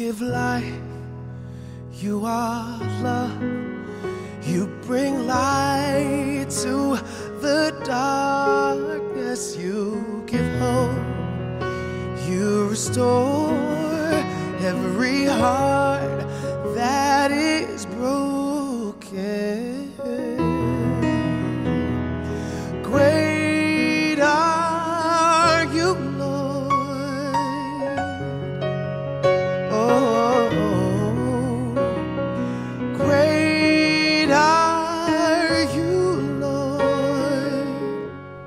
give life, you are love. You bring light to the darkness. You give hope. You restore every heart that is broken. Great are you, Lord. Oh, great are you, Lord.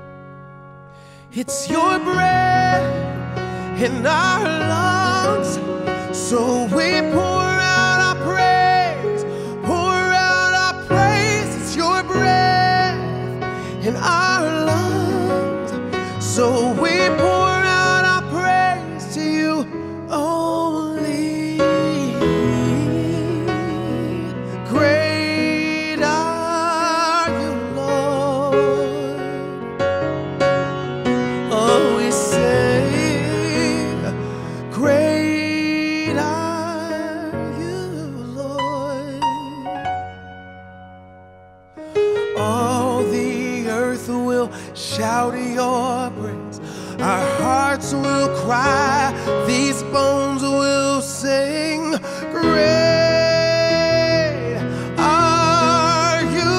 It's your breath in our lungs, so we pour out our praise, pour out our praise. It's your breath in our lungs, so we pour out our praise to you only. Great are you, Lord. Oh, we say, great are you, Lord. All the earth will shout your praise. Our hearts will cry. These bones will sing. Great are you,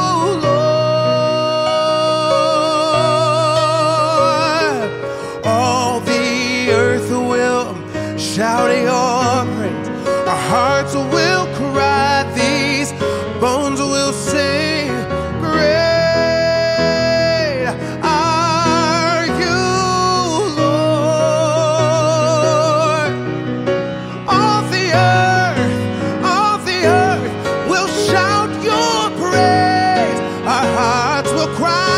Lord. All the earth will shout your praise. Our hearts will cry. These bones will sing. Great are you, Lord. All the earth will shout your praise. Our hearts will cry.